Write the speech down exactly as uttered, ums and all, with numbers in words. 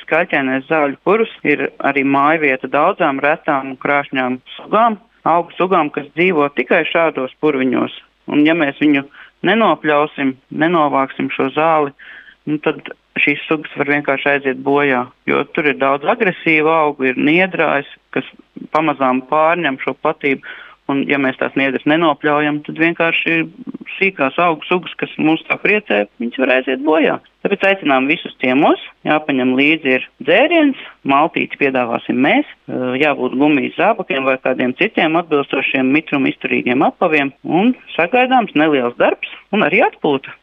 kaļķēnais zāļu purvs ir arī mājvieta daudzām retām un krāšņām sugām, augu sugām, kas dzīvo tikai šādos purviņos. Un ja mēs viņu nenopļausim, nenovāksim šo zāli, nu tad šīs sugas var vienkārši aiziet bojā, jo tur ir daudz agresīvu augu, ir niedrājs, kas pamazām pārņem šo platību, un ja mēs tās niedras nenopļaujam, tad vienkārši sīkās augu sugas, kas mūs tā priecē, viņas var aiziet bojā. Tāpēc aicinām visus ciemos, jāpaņem līdzi ir dzēriens, maltīti piedāvāsim mēs, jābūt gumijas zābakiem vai kādiem citiem atbilstošiem mitruma izturīgiem apaviem, un sagaidāms neliels darbs un arī atpūta.